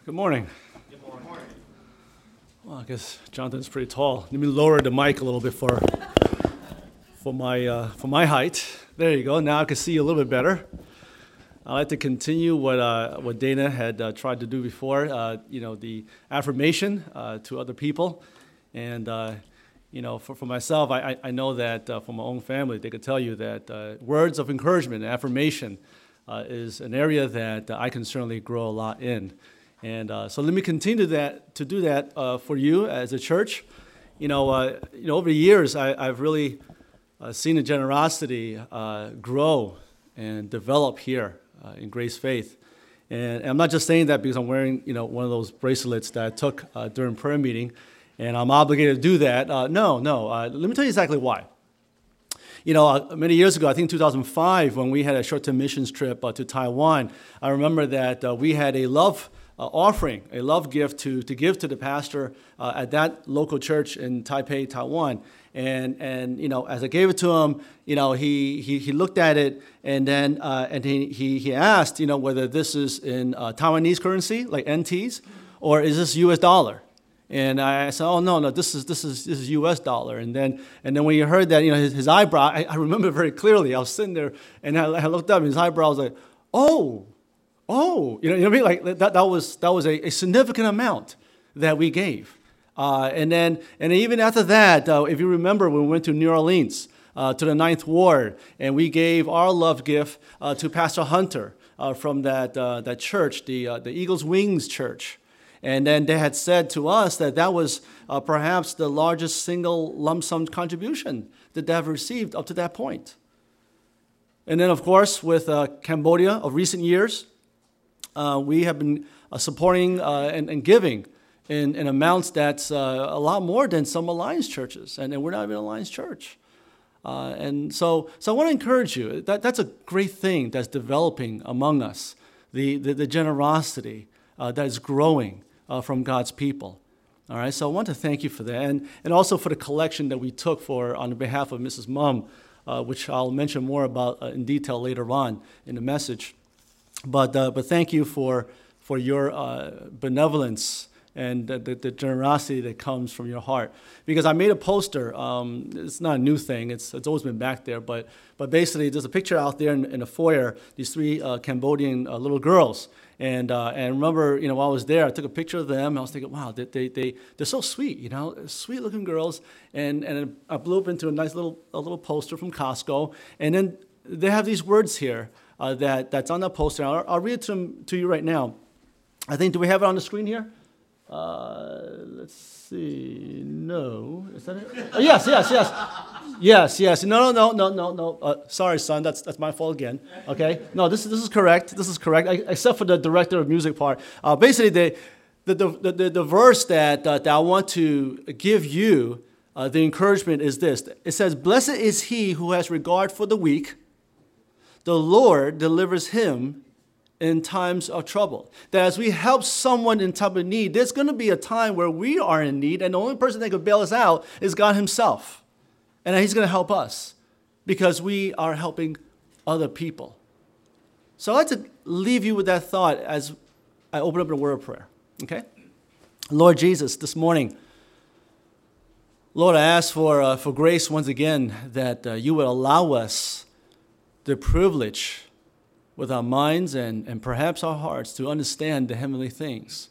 Good morning. Good morning. Well, I guess Jonathan's pretty tall. Let me lower the mic a little bit for my height. There you go. Now I can see you a little bit better. I'd like to continue what Dana had tried to do before. The affirmation to other people, and for myself, I know that from my own family, they could tell you that words of encouragement and affirmation is an area that I can certainly grow a lot in. And so let me continue to do that for you as a church. Over the years, I've really seen the generosity grow and develop here in Grace Faith. And I'm not just saying that because I'm wearing, one of those bracelets that I took during prayer meeting, and I'm obligated to do that. No. Let me tell you exactly why. Many years ago, I think 2005, when we had a short-term missions trip to Taiwan, I remember that we had a love offering, a love gift to give to the pastor at that local church in Taipei, Taiwan. And as I gave it to him, he looked at it, and then he asked, whether this is in Taiwanese currency, like NTs, or is this U.S. dollar? And I said, oh no, this is U.S. dollar. And then when you heard that, his eyebrow, I remember very clearly. I was sitting there, and I looked up, and his eyebrow was like, oh, you know what I mean? Like that was a significant amount that we gave. And even after that, if you remember, when we went to New Orleans to the Ninth Ward, and we gave our love gift to Pastor Hunter from that church, the Eagle's Wings Church. And then they had said to us that was perhaps the largest single lump sum contribution that they have received up to that point. And then, of course, with Cambodia of recent years, we have been supporting and giving in amounts that's a lot more than some Alliance churches, and we're not even an Alliance church. And so I want to encourage you. That's a great thing that's developing among us, the generosity that is growing from God's people. All right, so I want to thank you for that, and also for the collection that we took on behalf of Mrs. Mum, which I'll mention more about in detail later on in the message. But thank you for your benevolence and the generosity that comes from your heart. Because I made a poster. It's not a new thing. It's always been back there. But basically, there's a picture out there in the foyer. These three Cambodian little girls. And remember, while I was there, I took a picture of them. I was thinking, wow, they're so sweet. Sweet looking girls. And I blew up into a nice little poster from Costco. And then they have these words here. That's on that poster. I'll read it to you right now. I think, do we have it on the screen here? Let's see. No. Is that it? Oh, yes. Yes. No. Sorry, son. That's my fault again. Okay. No, this is correct. This is correct, except for the director of music part. Basically, the verse that I want to give you, the encouragement is this. It says, "Blessed is he who has regard for the weak. The Lord delivers him in times of trouble." That as we help someone in time of need, there's going to be a time where we are in need, and the only person that could bail us out is God himself. And he's going to help us because we are helping other people. So I'd like to leave you with that thought as I open up in a word of prayer. Okay? Lord Jesus, this morning, Lord, I ask for grace once again that you would allow us the privilege with our minds and perhaps our hearts to understand the heavenly things.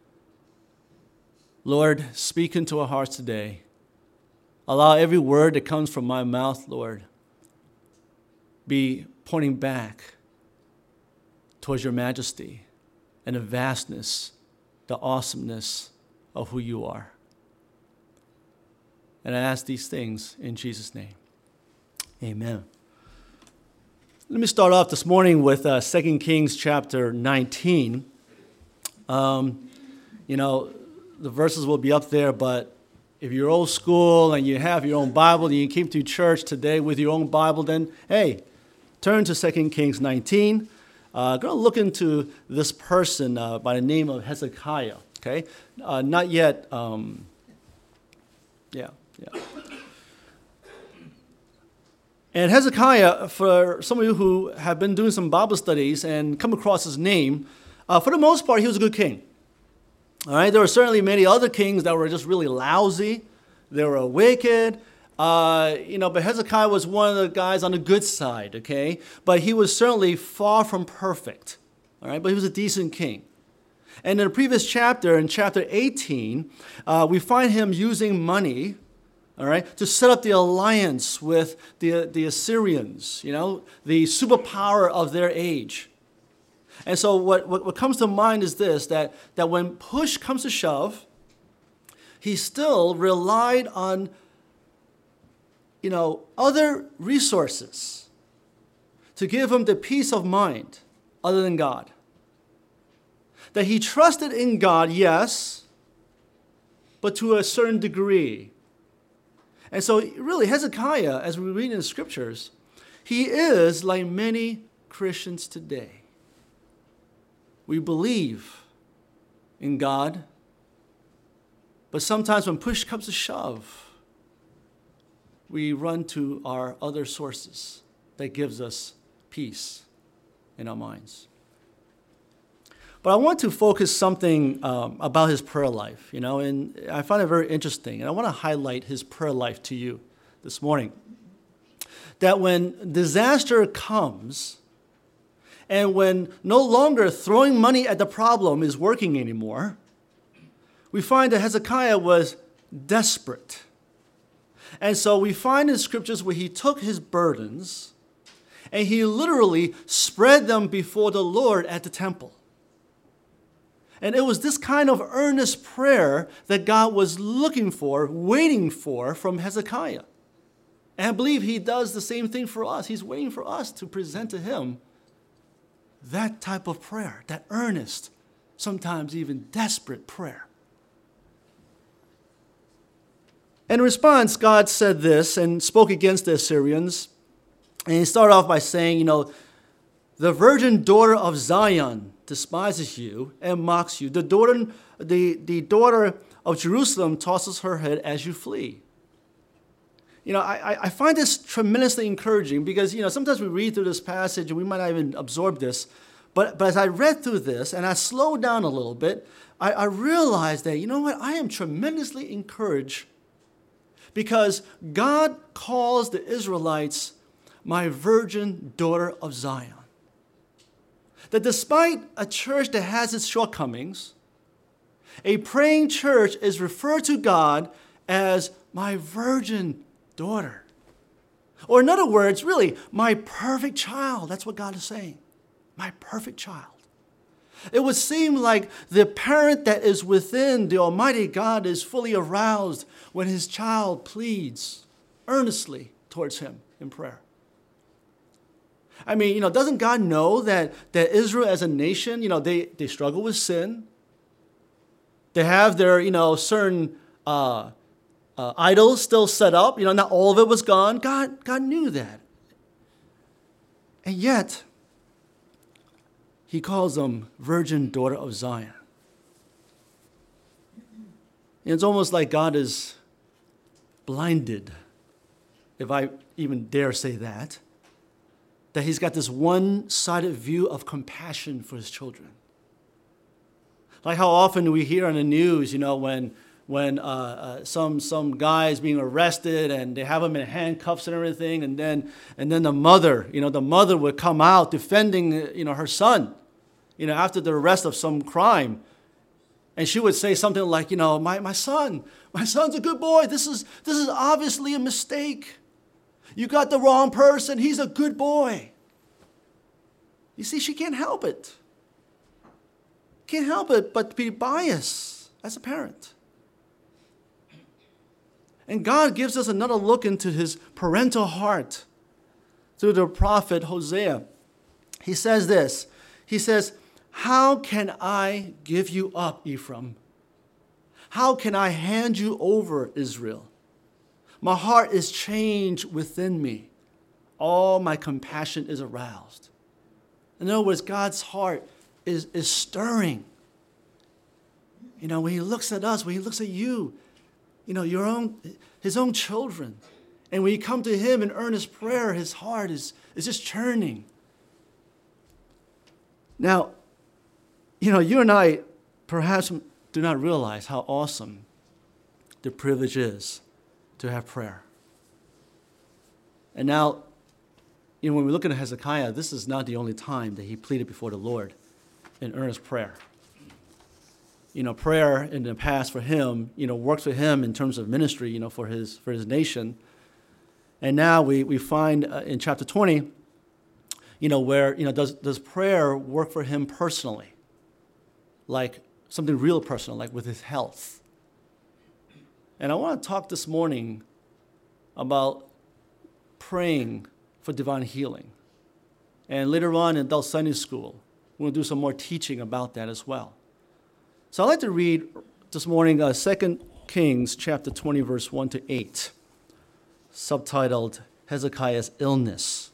Lord, speak into our hearts today. Allow every word that comes from my mouth, Lord, be pointing back towards your majesty and the vastness, the awesomeness of who you are. And I ask these things in Jesus' name. Amen. Let me start off this morning with 2 Kings chapter 19. The verses will be up there, but if you're old school and you have your own Bible and you came to church today with your own Bible, then, hey, turn to 2 Kings 19. I'm going to look into this person by the name of Hezekiah, okay? Not yet, yeah. And Hezekiah, for some of you who have been doing some Bible studies and come across his name, for the most part, he was a good king. All right, there were certainly many other kings that were just really lousy. They were wicked. But Hezekiah was one of the guys on the good side, okay? But he was certainly far from perfect, all right? But he was a decent king. And in the previous chapter, in chapter 18, we find him using money, all right, to set up the alliance with the Assyrians, the superpower of their age. And so what comes to mind is this, that when push comes to shove, he still relied on, other resources to give him the peace of mind other than God. That he trusted in God, yes, but to a certain degree. And so really, Hezekiah, as we read in the scriptures, he is like many Christians today. We believe in God, but sometimes when push comes to shove, we run to our other sources that gives us peace in our minds. But I want to focus something about his prayer life, and I find it very interesting. And I want to highlight his prayer life to you this morning. That when disaster comes, and when no longer throwing money at the problem is working anymore, we find that Hezekiah was desperate. And so we find in scriptures where he took his burdens and he literally spread them before the Lord at the temple. And it was this kind of earnest prayer that God was looking for, waiting for from Hezekiah. And I believe he does the same thing for us. He's waiting for us to present to him that type of prayer, that earnest, sometimes even desperate prayer. In response, God said this and spoke against the Assyrians. And he started off by saying, the virgin daughter of Zion despises you and mocks you. The daughter of Jerusalem tosses her head as you flee. I find this tremendously encouraging because, sometimes we read through this passage and we might not even absorb this. But as I read through this and I slowed down a little bit, I realized that, I am tremendously encouraged because God calls the Israelites my virgin daughter of Zion. That despite a church that has its shortcomings, a praying church is referred to God as my virgin daughter. Or in other words, really, my perfect child. That's what God is saying. My perfect child. It would seem like the parent that is within the Almighty God is fully aroused when his child pleads earnestly towards him in prayer. I mean, doesn't God know that Israel as a nation, they struggle with sin. They have their, certain idols still set up. Not all of it was gone. God knew that. And yet, he calls them virgin daughter of Zion. And it's almost like God is blinded, if I even dare say that he's got this one-sided view of compassion for his children. Like how often we hear on the news, when some guy is being arrested and they have him in handcuffs and everything, and then the mother would come out defending her son, after the arrest of some crime, and she would say something like, my son's a good boy. This is obviously a mistake. You got the wrong person. He's a good boy. You see, she can't help it. Can't help it but be biased as a parent. And God gives us another look into his parental heart through the prophet Hosea. He says this. He says, how can I give you up, Ephraim? How can I hand you over, Israel? My heart is changed within me. All my compassion is aroused. In other words, God's heart is stirring. When he looks at us, when he looks at you, his own children. And when you come to him in earnest prayer, his heart is just churning. Now, you and I perhaps do not realize how awesome the privilege is to have prayer. And now, when we look at Hezekiah, this is not the only time that he pleaded before the Lord in earnest prayer. Prayer in the past for him, worked for him in terms of ministry, for his nation. And now we find in chapter 20, where, does prayer work for him personally? Like something real personal, like with his health. And I want to talk this morning about praying for divine healing. And later on in adult Sunday school, we'll do some more teaching about that as well. So I'd like to read this morning 2 Kings chapter 20, verse 1 to 8, subtitled Hezekiah's Illness.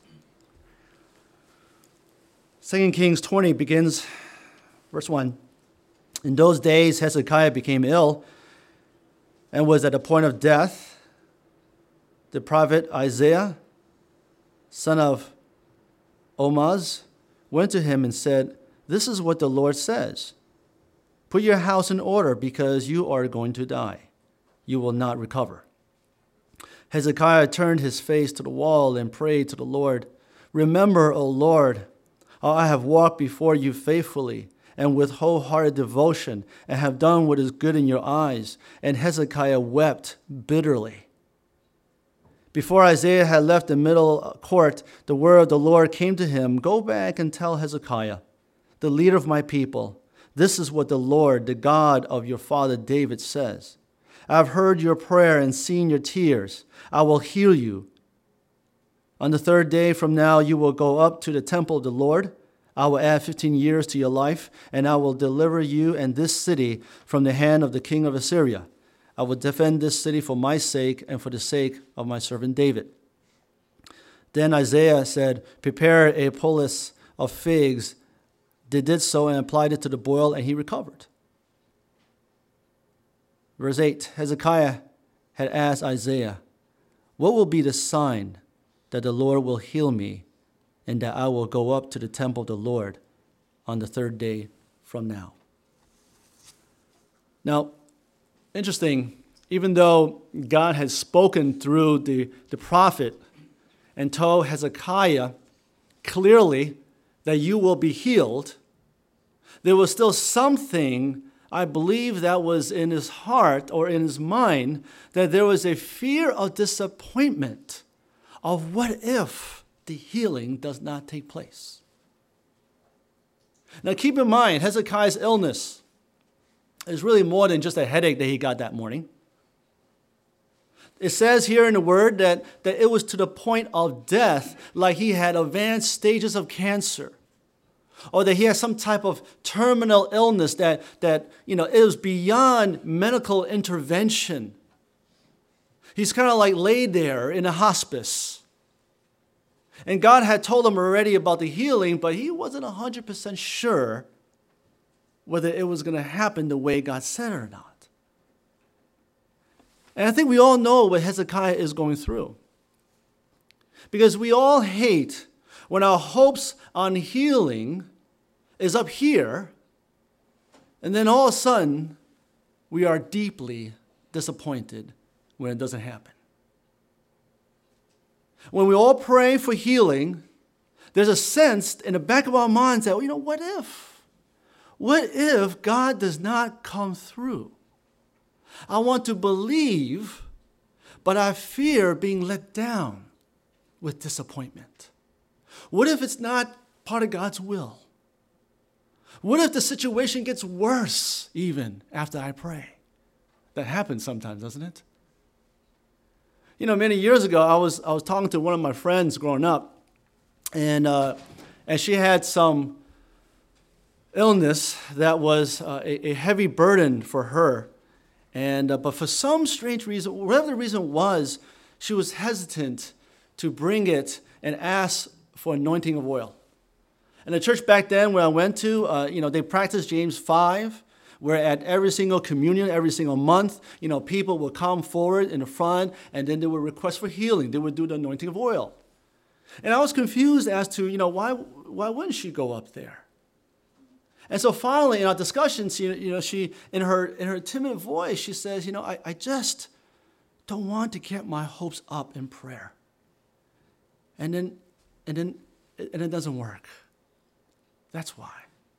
2 Kings 20 begins, verse 1. In those days, Hezekiah became ill and was at the point of death. The prophet Isaiah, son of Amoz, went to him and said, "This is what the Lord says. Put your house in order because you are going to die. You will not recover." Hezekiah turned his face to the wall and prayed to the Lord, "Remember, O Lord, how I have walked before you faithfully and with wholehearted devotion and have done what is good in your eyes." And Hezekiah wept bitterly. Before Isaiah had left the middle court, the word of the Lord came to him, "Go back and tell Hezekiah, the leader of my people, this is what the Lord, the God of your father David, says. I have heard your prayer and seen your tears. I will heal you. On the third day from now, you will go up to the temple of the Lord. I will add 15 years to your life, and I will deliver you and this city from the hand of the king of Assyria. I will defend this city for my sake and for the sake of my servant David." Then Isaiah said, "Prepare a poultice of figs." They did so and applied it to the boil, and he recovered. Verse 8, Hezekiah had asked Isaiah, "What will be the sign that the Lord will heal me and that I will go up to the temple of the Lord on the third day from now?" Now, interesting, even though God had spoken through the prophet and told Hezekiah clearly that you will be healed, there was still something, I believe, that was in his heart or in his mind, that there was a fear of disappointment of what if the healing does not take place. Now keep in mind, Hezekiah's illness is really more than just a headache that he got that morning. It says here in the word that it was to the point of death, like he had advanced stages of cancer, or that he had some type of terminal illness that it was beyond medical intervention. He's kind of like laid there in a hospice. And God had told him already about the healing, but he wasn't 100% sure whether it was going to happen the way God said or not. And I think we all know what Hezekiah is going through. Because we all hate when our hopes on healing is up here, and then all of a sudden, we are deeply disappointed when it doesn't happen. When we all pray for healing, there's a sense in the back of our minds that, what if? What if God does not come through? I want to believe, but I fear being let down with disappointment. What if it's not part of God's will? What if the situation gets worse even after I pray? That happens sometimes, doesn't it? Many years ago, I was talking to one of my friends growing up, and she had some illness that was a heavy burden for her. But for some strange reason, whatever the reason was, she was hesitant to bring it and ask for anointing of oil. And the church back then where I went to, they practiced James 5, where at every single communion, every single month, people would come forward in the front, and then they would request for healing. They would do the anointing of oil. And I was confused as to, why wouldn't she go up there? And so finally, in our discussions, she in her timid voice, she says, I just don't want to get my hopes up in prayer. And then it doesn't work. That's why.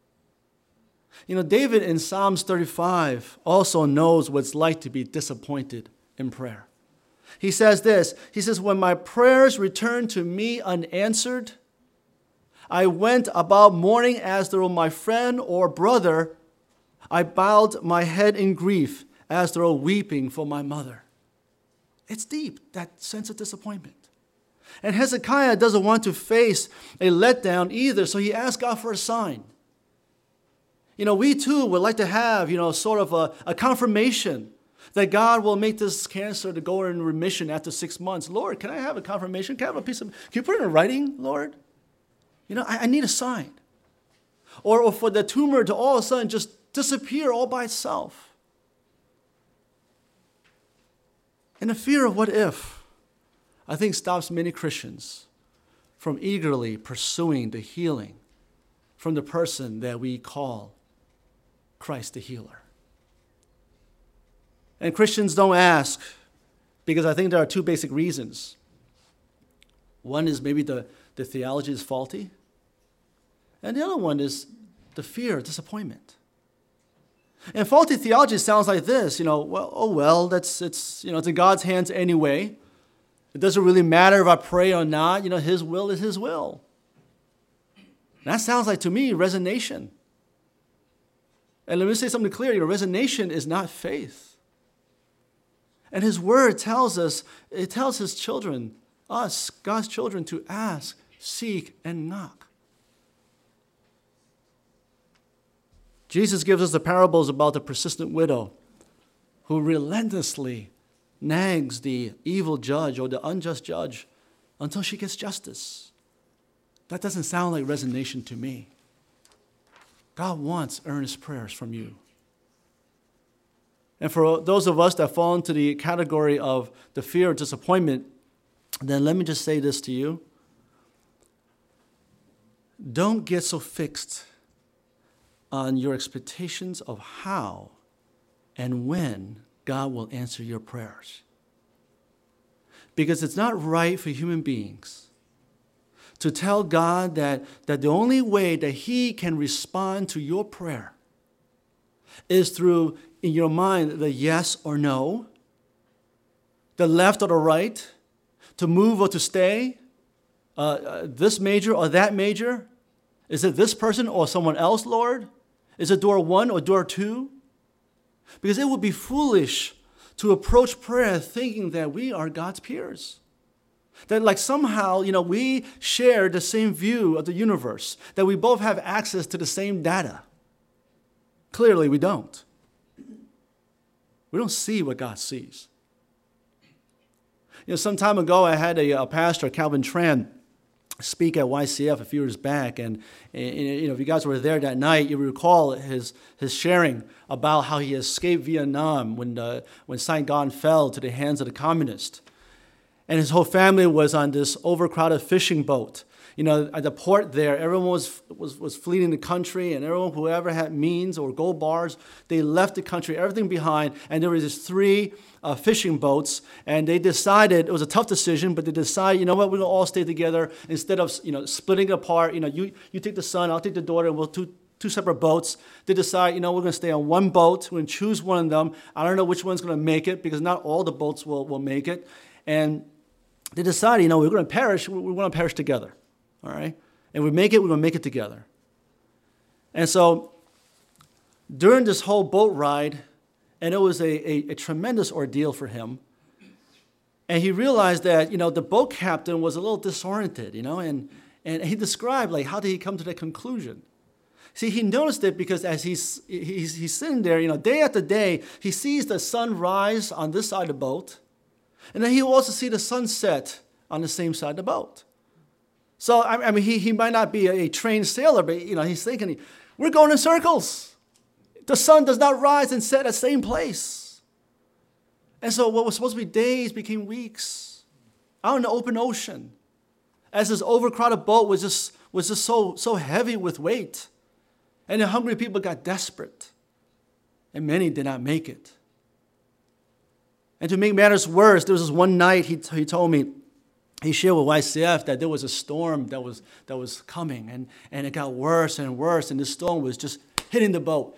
David in Psalms 35 also knows what it's like to be disappointed in prayer. He says this, he says, when my prayers returned to me unanswered, I went about mourning as though my friend or brother. I bowed my head in grief as though weeping for my mother. It's deep, that sense of disappointment. And Hezekiah doesn't want to face a letdown either, so he asks God for a sign. We too would like to have, sort of a confirmation that God will make this cancer to go in remission after 6 months. Lord, can I have a confirmation? Can you put it in writing, Lord? I need a sign. Or for the tumor to all of a sudden just disappear all by itself. And the fear of what if, I think, stops many Christians from eagerly pursuing the healing from the person that we call Christ the healer. And Christians don't ask because I think there are two basic reasons. One is maybe the theology is faulty. And the other one is the fear of disappointment. And faulty theology sounds like this, it's in God's hands anyway. It doesn't really matter if I pray or not, His will is His will. And that sounds like, to me, resignation. And let me say something clear, resignation is not faith. And His word tells us, it tells His children, us, God's children, to ask, seek, and knock. Jesus gives us the parables about the persistent widow who relentlessly nags the evil judge or the unjust judge until she gets justice. That doesn't sound like resignation to me. God wants earnest prayers from you. And for those of us that fall into the category of the fear of disappointment, then let me just say this to you. Don't get so fixed on your expectations of how and when God will answer your prayers. Because it's not right for human beings to tell God that the only way that He can respond to your prayer is through, in your mind, the yes or no, the left or the right, to move or to stay, this major or that major. Is it this person or someone else, Lord? Is it door 1 or door 2? Because it would be foolish to approach prayer thinking that we are God's peers. That like somehow, we share the same view of the universe, that we both have access to the same data. Clearly, we don't. We don't see what God sees. Some time ago, I had a pastor, Calvin Tran, speak at YCF a few years back, and if you guys were there that night, you recall his sharing about how he escaped Vietnam when Saigon fell to the hands of the communists, and his whole family was on this overcrowded fishing boat. At the port there, everyone was fleeing the country, and everyone, whoever had means or gold bars, they left the country, everything behind, and there was these 3 fishing boats, and they decided, it was a tough decision, but they decided, we're going to all stay together instead of, splitting apart, you take the son, I'll take the daughter, and we'll two separate boats. They decide, we're going to stay on one boat, we're going to choose one of them. I don't know which one's going to make it, because not all the boats will make it, and they decide, we're going to perish, we're going to perish together. All right? And we're going to make it together. And so during this whole boat ride, and it was a tremendous ordeal for him, and he realized that, the boat captain was a little disoriented, and he described, how did he come to that conclusion? See, he noticed it because as he's sitting there, day after day, he sees the sun rise on this side of the boat, and then he will also see the sunset on the same side of the boat. So, he might not be a trained sailor, but, he's thinking, we're going in circles. The sun does not rise and set at the same place. And so what was supposed to be days became weeks out in the open ocean as this overcrowded boat was just so heavy with weight. And the hungry people got desperate. And many did not make it. And to make matters worse, there was this one night he told me, he shared with YCF that there was a storm that was coming. And it got worse and worse. And the storm was just hitting the boat.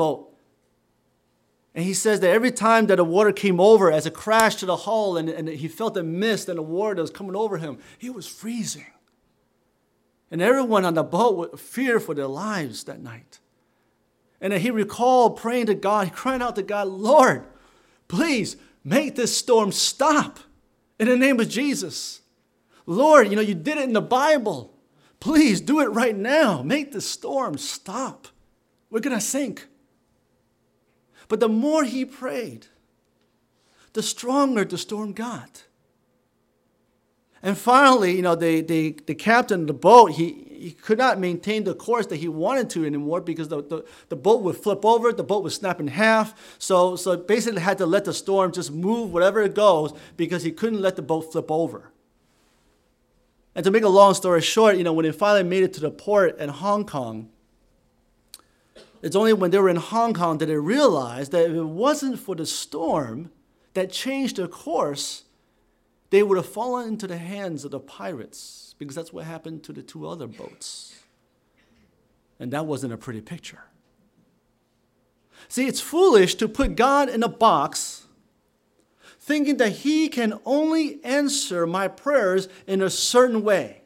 And he says that every time that the water came over, as it crashed to the hull, and he felt the mist and the water that was coming over him, he was freezing. And everyone on the boat feared for their lives that night. And then he recalled praying to God, he cried out to God, Lord, please make this storm stop in the name of Jesus. Lord, you did it in the Bible. Please do it right now. Make the storm stop. We're going to sink. But the more he prayed, the stronger the storm got. And finally, the captain of the boat, he could not maintain the course that he wanted to anymore because the boat would flip over, the boat would snap in half. So basically had to let the storm just move wherever it goes because he couldn't let the boat flip over. And to make a long story short, when they finally made it to the port in Hong Kong, it's only when they were in Hong Kong that they realized that if it wasn't for the storm that changed their course, they would have fallen into the hands of the pirates, because that's what happened to the two other boats. And that wasn't a pretty picture. See, it's foolish to put God in a box thinking that he can only answer my prayers in a certain way.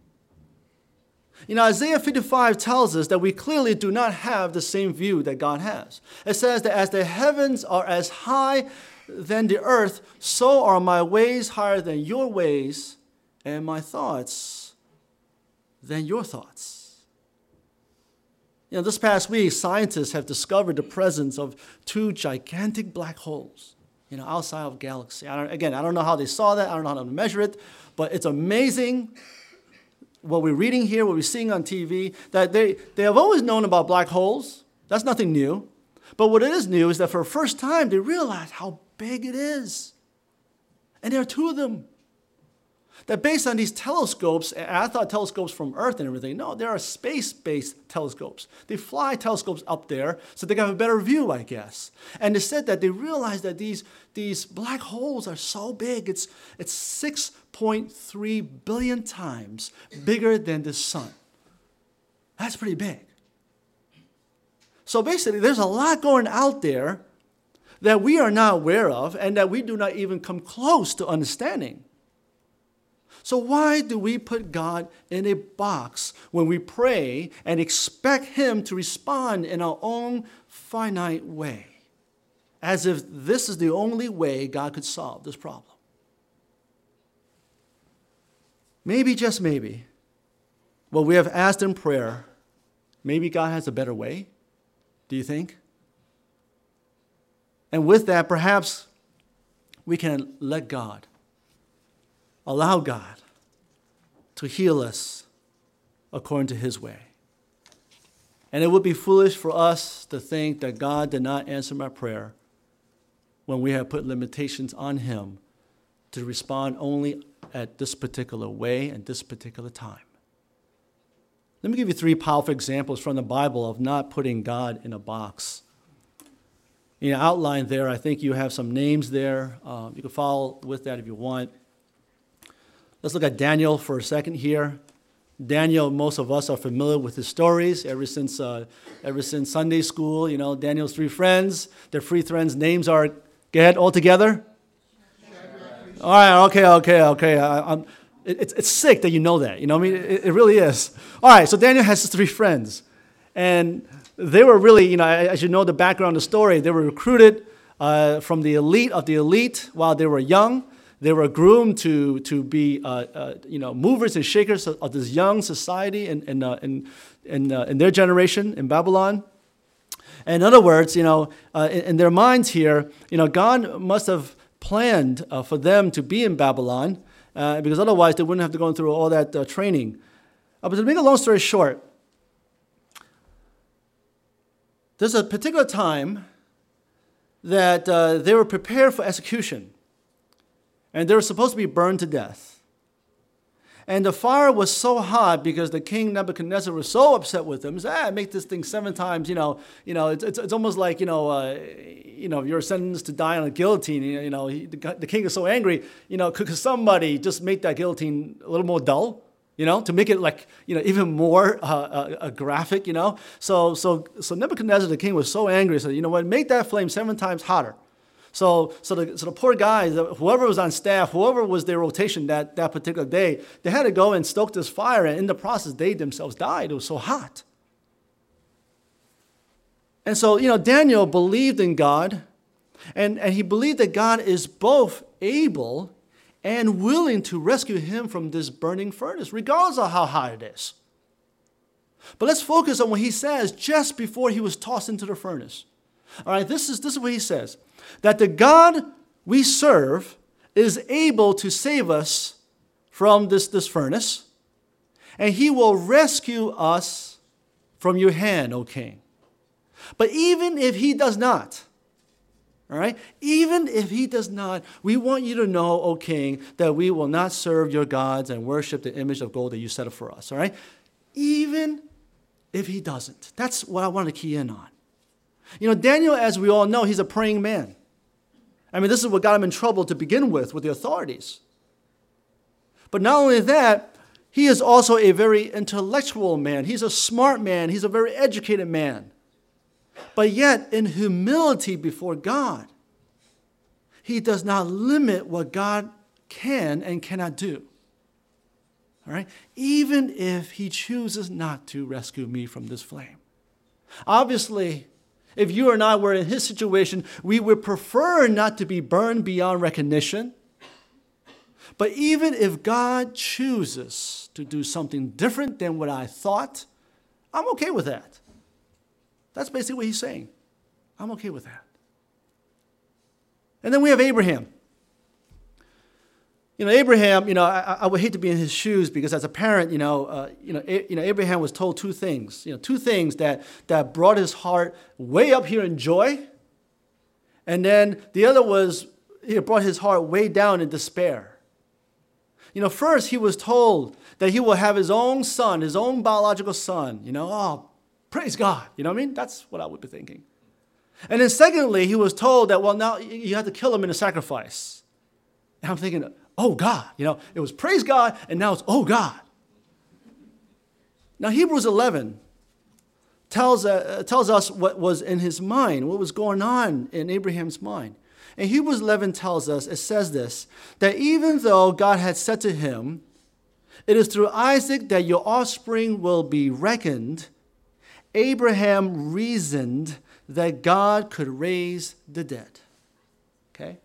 Isaiah 55 tells us that we clearly do not have the same view that God has. It says that as the heavens are as high than the earth, so are my ways higher than your ways, and my thoughts than your thoughts. This past week, scientists have discovered the presence of two gigantic black holes, outside of galaxy. I don't know how they saw that. I don't know how to measure it, but it's amazing what we're reading here, what we're seeing on TV, that they have always known about black holes. That's nothing new. But what is new is that for the first time, they realize how big it is. And there are two of them. That based on these telescopes, and I thought telescopes from Earth and everything. No, there are space-based telescopes. They fly telescopes up there so they can have a better view, I guess. And they said that they realized that these black holes are so big. It's 6.3 billion times bigger than the sun. That's pretty big. So basically, there's a lot going out there that we are not aware of and that we do not even come close to understanding. So why do we put God in a box when we pray and expect him to respond in our own finite way, as if this is the only way God could solve this problem? Maybe, just maybe, what we have asked in prayer, maybe God has a better way, do you think? And with that, perhaps we can let God, allow God to heal us according to his way. And it would be foolish for us to think that God did not answer my prayer when we have put limitations on him to respond only at this particular way and this particular time. Let me give you 3 powerful examples from the Bible of not putting God in a box. Outlined there, I think you have some names there. You can follow with that if you want. Let's look at Daniel for a second here. Daniel, most of us are familiar with his stories ever since Sunday school. Daniel's 3 friends. Their 3 friends' names are, go ahead, all together. All right, okay. It's sick that you know that. It really is. All right, so Daniel has his 3 friends. And they were really, as you know the background of the story, they were recruited from the elite of the elite while they were young. They were groomed to be, movers and shakers of this young society in their generation in Babylon. And in other words, in their minds here, God must have planned for them to be in Babylon because otherwise they wouldn't have to go through all that training. But to make a long story short, there's a particular time that they were prepared for execution. And they were supposed to be burned to death. And the fire was so hot because the king Nebuchadnezzar was so upset with him. He said, make this thing 7 times, it's almost like, you're sentenced to die on a guillotine. The king is so angry, could somebody just make that guillotine a little more dull? To make it like, even more graphic, So Nebuchadnezzar, the king, was so angry. He said, you know what, make that flame 7 times hotter. So the poor guys, whoever was on staff, whoever was their rotation that particular day, they had to go and stoke this fire, and in the process, they themselves died. It was so hot. And so, Daniel believed in God, and he believed that God is both able and willing to rescue him from this burning furnace, regardless of how hot it is. But let's focus on what he says just before he was tossed into the furnace. All right, this is what he says. That the God we serve is able to save us from this furnace, and he will rescue us from your hand, O king. But even if he does not, all right, even if he does not, we want you to know, O king, that we will not serve your gods and worship the image of gold that you set up for us, all right? Even if he doesn't. That's what I want to key in on. Daniel, as we all know, he's a praying man. I mean, this is what got him in trouble to begin with the authorities. But not only that, he is also a very intellectual man. He's a smart man. He's a very educated man. But yet, in humility before God, he does not limit what God can and cannot do. All right? Even if he chooses not to rescue me from this flame. Obviously, if you or I were in his situation, we would prefer not to be burned beyond recognition. But even if God chooses to do something different than what I thought, I'm okay with that. That's basically what he's saying. I'm okay with that. And then we have Abraham. Abraham, I would hate to be in his shoes because as a parent, Abraham was told 2 things. 2 things that brought his heart way up here in joy. And then the other was, brought his heart way down in despair. First he was told that he will have his own son, his own biological son. Praise God. You know what I mean? That's what I would be thinking. And then secondly, he was told that, well, now you have to kill him in a sacrifice. And I'm thinking, oh God, it was praise God, and now it's oh God. Now Hebrews 11 tells us what was in his mind, what was going on in Abraham's mind. And Hebrews 11 tells us, it says this, that even though God had said to him, it is through Isaac that your offspring will be reckoned, Abraham reasoned that God could raise the dead. Okay?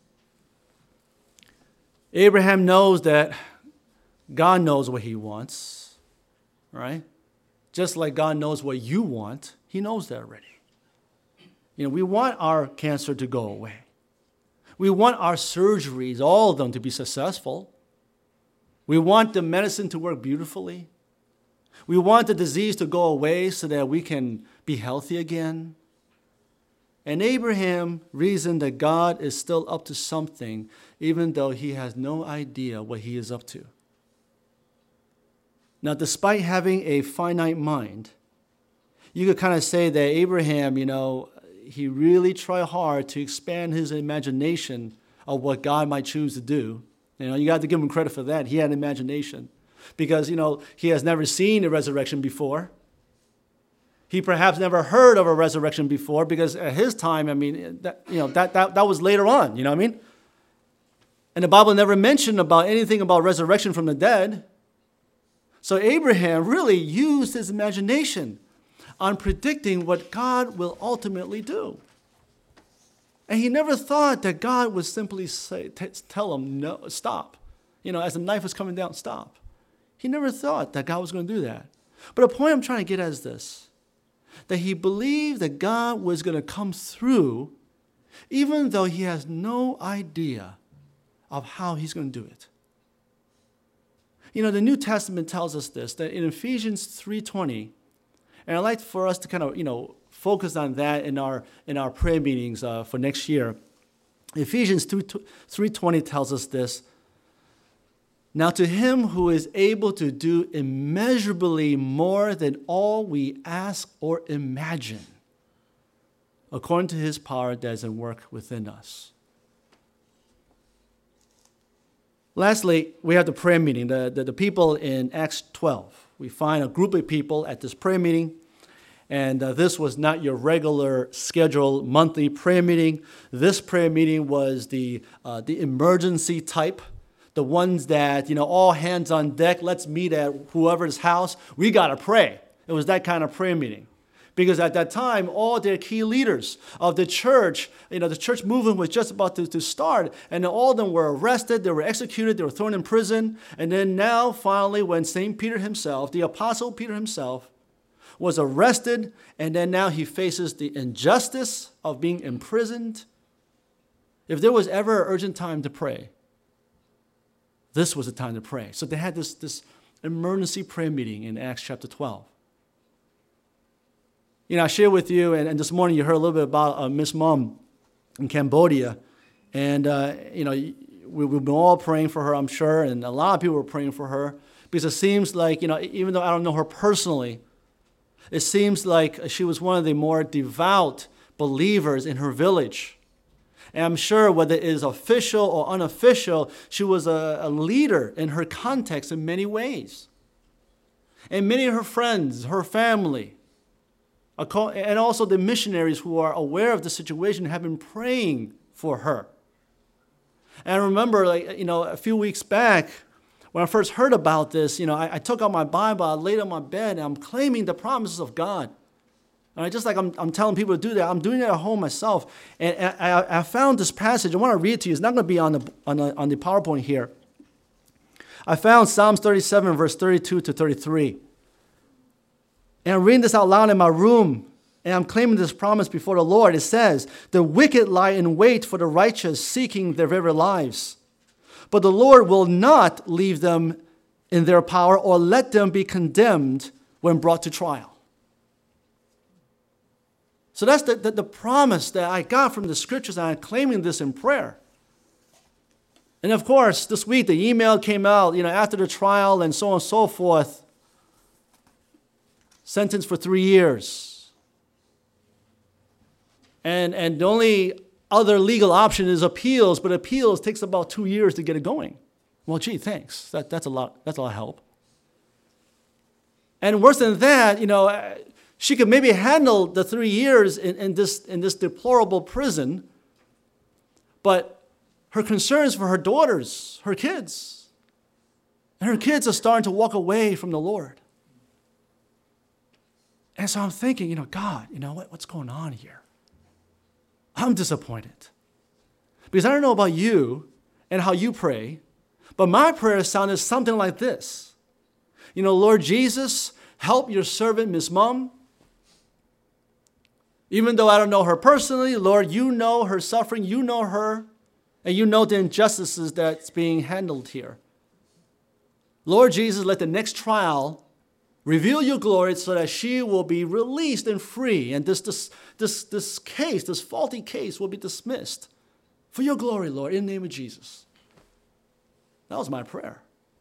Abraham knows that God knows what he wants, right? Just like God knows what you want, he knows that already. We want our cancer to go away. We want our surgeries, all of them, to be successful. We want the medicine to work beautifully. We want the disease to go away so that we can be healthy again. And Abraham reasoned that God is still up to something, even though he has no idea what he is up to. Now, despite having a finite mind, you could kind of say that Abraham, he really tried hard to expand his imagination of what God might choose to do. You got to give him credit for that. He had imagination because, he has never seen a resurrection before. He perhaps never heard of a resurrection before because at his time, that was later on, And the Bible never mentioned about anything about resurrection from the dead. So Abraham really used his imagination on predicting what God will ultimately do. And he never thought that God would simply tell him, no, stop. As the knife was coming down, stop. He never thought that God was going to do that. But the point I'm trying to get at is this, that he believed that God was going to come through even though he has no idea of how he's going to do it. The New Testament tells us this, that in Ephesians 3:20, and I'd like for us to kind of, focus on that in our prayer meetings for next year. Ephesians 3:20 tells us this, Now to him who is able to do immeasurably more than all we ask or imagine, according to his power that is at work within us. Lastly, we have the prayer meeting, the people in Acts 12. We find a group of people at this prayer meeting, and this was not your regular scheduled monthly prayer meeting. This prayer meeting was the emergency type, the ones that, all hands on deck, let's meet at whoever's house. We got to pray. It was that kind of prayer meeting. Because at that time, all their key leaders of the church, the church movement was just about to start, and all of them were arrested, they were executed, they were thrown in prison. And then now, finally, when St. Peter himself, the Apostle Peter himself, was arrested, and then now he faces the injustice of being imprisoned. If there was ever an urgent time to pray, this was the time to pray. So they had this emergency prayer meeting in Acts chapter 12. I shared with you, and this morning you heard a little bit about Miss Mom in Cambodia. And, we've been all praying for her, I'm sure, and a lot of people were praying for her. Because it seems like, even though I don't know her personally, it seems like she was one of the more devout believers in her village. And I'm sure whether it is official or unofficial, she was a leader in her context in many ways. And many of her friends, her family, and also the missionaries who are aware of the situation have been praying for her. And I remember, a few weeks back, when I first heard about this, I took out my Bible, I laid on my bed, and I'm claiming the promises of God. And I'm telling people to do that. I'm doing it at home myself. And I found this passage. I want to read it to you. It's not going to be on the PowerPoint here. I found Psalms 37, verse 32 to 33. And I'm reading this out loud in my room, and I'm claiming this promise before the Lord. It says, "The wicked lie in wait for the righteous, seeking their very lives. But the Lord will not leave them in their power or let them be condemned when brought to trial." So that's the promise that I got from the scriptures, and I'm claiming this in prayer. And of course, this week the email came out, after the trial and so on and so forth. Sentenced for 3 years. And the only other legal option is appeals, but appeals takes about 2 years to get it going. Well, gee, thanks. That's a lot of help. And worse than that, she could maybe handle the 3 years in this deplorable prison, but her concerns for her daughters, her kids, and her kids are starting to walk away from the Lord. And so I'm thinking, God, what's going on here? I'm disappointed. Because I don't know about you and how you pray, but my prayer sounded something like this. Lord Jesus, help your servant, Miss Mom. Even though I don't know her personally, Lord, you know her suffering, you know her, and you know the injustices that's being handled here. Lord Jesus, let the next trial reveal your glory so that she will be released and free, and this case, this faulty case, will be dismissed for your glory, Lord, in the name of Jesus. That was my prayer.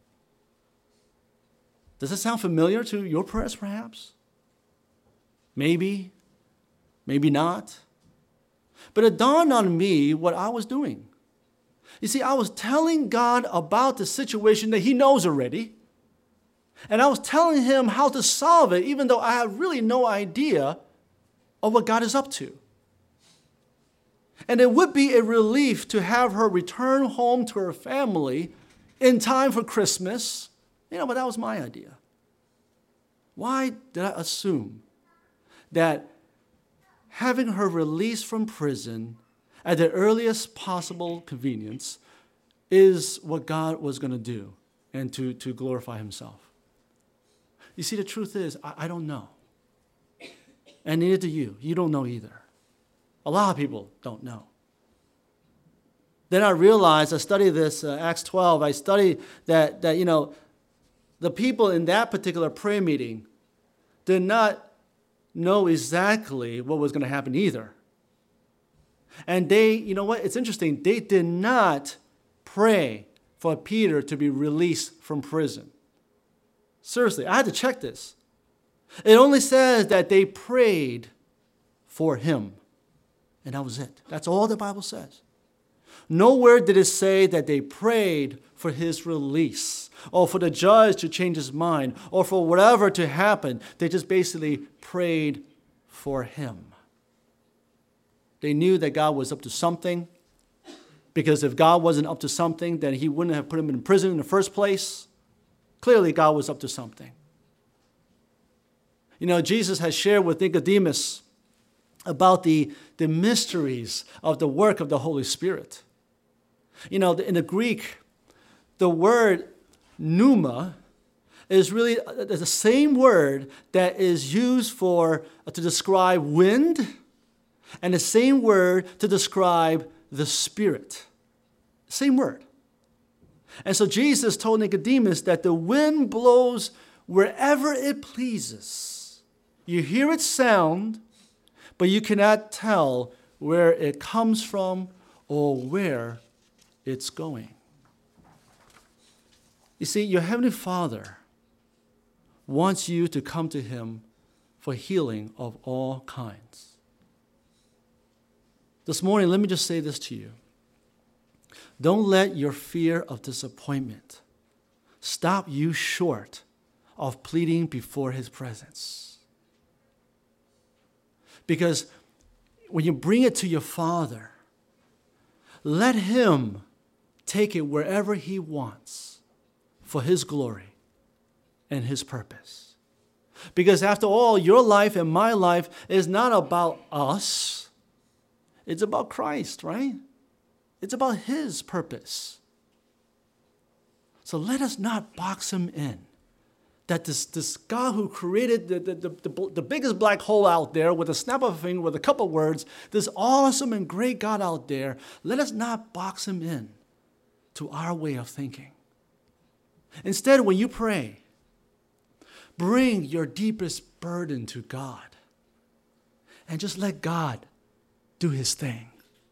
Does it sound familiar to your prayers, perhaps? Maybe, maybe not. But it dawned on me what I was doing. You see, I was telling God about the situation that He knows already. And I was telling Him how to solve it, even though I had really no idea of what God is up to. And it would be a relief to have her return home to her family in time for Christmas. But that was my idea. Why did I assume that having her released from prison at the earliest possible convenience is what God was going to do and to glorify Himself? You see, the truth is, I don't know. And neither do you. You don't know either. A lot of people don't know. Then I realized, I studied this, Acts 12, I studied that the people in that particular prayer meeting did not know exactly what was going to happen either. And they, it's interesting, they did not pray for Peter to be released from prison. Seriously, I had to check this. It only says that they prayed for him. And that was it. That's all the Bible says. Nowhere did it say that they prayed for his release or for the judge to change his mind or for whatever to happen. They just basically prayed for him. They knew that God was up to something, because if God wasn't up to something, then he wouldn't have put him in prison in the first place. Clearly, God was up to something. You know, Jesus has shared with Nicodemus about the mysteries of the work of the Holy Spirit. You know, in the Greek, the word pneuma is really the same word that is used to describe wind, and the same word to describe the Spirit. Same word. And so Jesus told Nicodemus that the wind blows wherever it pleases. You hear its sound, but you cannot tell where it comes from or where it's going. You see, your Heavenly Father wants you to come to him for healing of all kinds. This morning, let me just say this to you. Don't let your fear of disappointment stop you short of pleading before his presence. Because when you bring it to your Father, let him take it wherever he wants for his glory and his purpose. Because after all, your life and my life is not about us. It's about Christ, right? It's about his purpose. So let us not box him in. That this God who created the biggest black hole out there with a snap of a finger, with a couple words, this awesome and great God out there, let us not box him in to our way of thinking. Instead, when you pray, bring your deepest burden to God and just let God do his thing.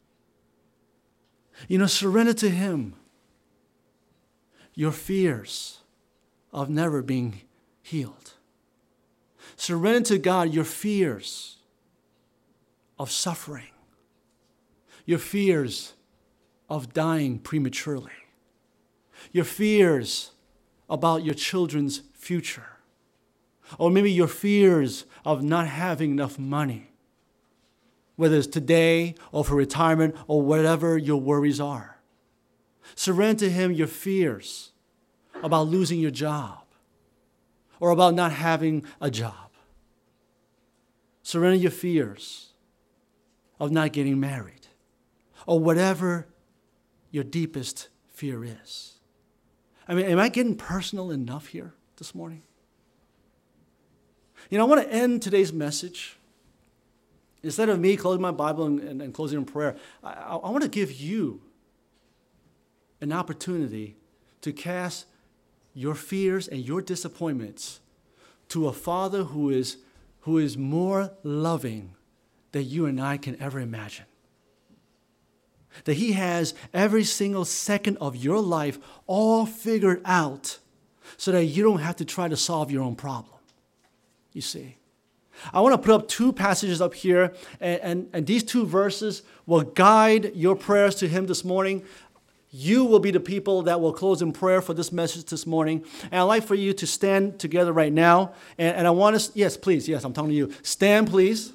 You know, surrender to him your fears of never being healed. Surrender to God your fears of suffering, your fears of dying prematurely, your fears about your children's future, or maybe your fears of not having enough money, whether it's today or for retirement or whatever your worries are. Surrender to him your fears about losing your job or about not having a job. Surrender your fears of not getting married or whatever your deepest fear is. I mean, am I getting personal enough here this morning? You know, I want to end today's message. Instead of me closing my Bible and closing in prayer, I want to give you an opportunity to cast your fears and your disappointments to a Father who is more loving than you and I can ever imagine. That he has every single second of your life all figured out so that you don't have to try to solve your own problem. You see? I want to put up two passages up here, and these two verses will guide your prayers to him this morning. You will be the people that will close in prayer for this message this morning. And I'd like for you to stand together right now. And I want us, yes, please, yes, I'm talking to you. Stand, please.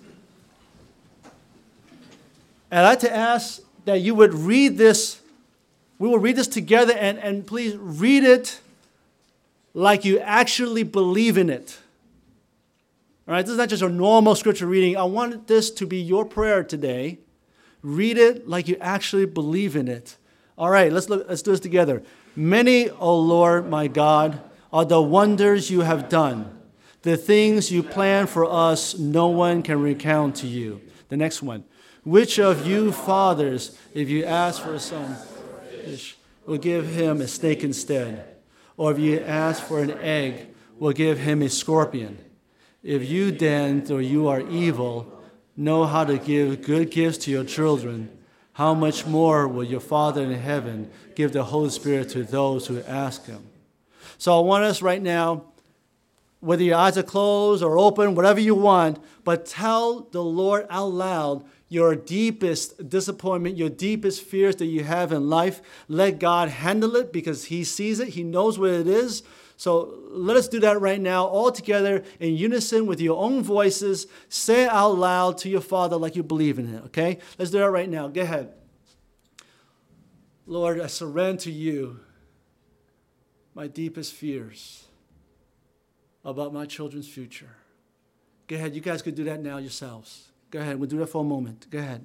And I'd like to ask that you would read this. We will read this together, and please read it like you actually believe in it. All right, this is not just a normal scripture reading. I want this to be your prayer today. Read it like you actually believe in it. All right, let's do this together. Many, O Lord, my God, are the wonders you have done. The things you plan for us, no one can recount to you. The next one. Which of you fathers, if you ask for a son, will give him a snake instead? Or if you ask for an egg, will give him a scorpion? If you then, though you are evil, know how to give good gifts to your children, how much more will your Father in heaven give the Holy Spirit to those who ask him? So I want us right now, whether your eyes are closed or open, whatever you want, but tell the Lord out loud your deepest disappointment, your deepest fears that you have in life. Let God handle it because he sees it. He knows what it is. So let us do that right now, all together in unison with your own voices. Say it out loud to your Father like you believe in it, okay? Let's do that right now. Go ahead. Lord, I surrender to you my deepest fears about my children's future. Go ahead. You guys could do that now yourselves. Go ahead. We'll do that for a moment. Go ahead.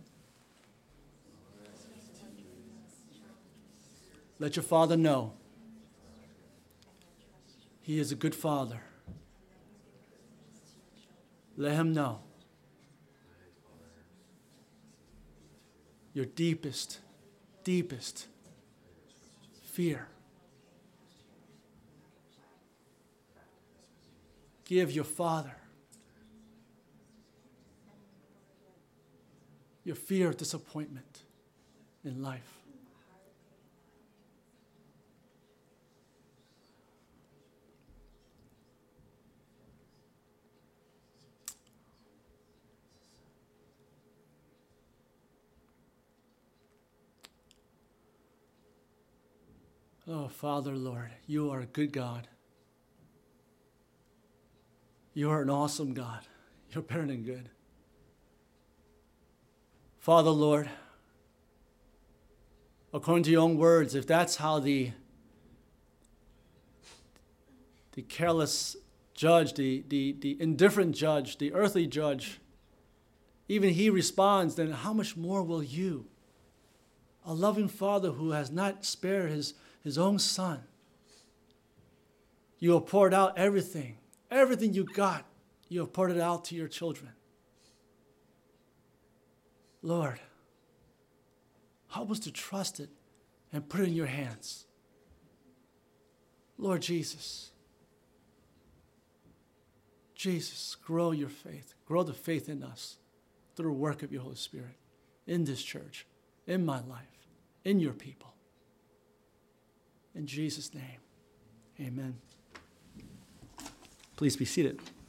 Let your Father know he is a good Father. Let him know your deepest, deepest fear. Give your Father your fear of disappointment in life. Oh, Father, Lord, you are a good God. You are an awesome God. You're better than good. Father, Lord, according to your own words, if that's how the careless judge, the indifferent judge, the earthly judge, even he responds, then how much more will you, a loving Father who has not spared his own Son, you have poured out everything you got, you have poured it out to your children. Lord, help us to trust it and put it in your hands. Lord Jesus, grow your faith. Grow the faith in us through the work of your Holy Spirit in this church, in my life, in your people. In Jesus' name, amen. Please be seated.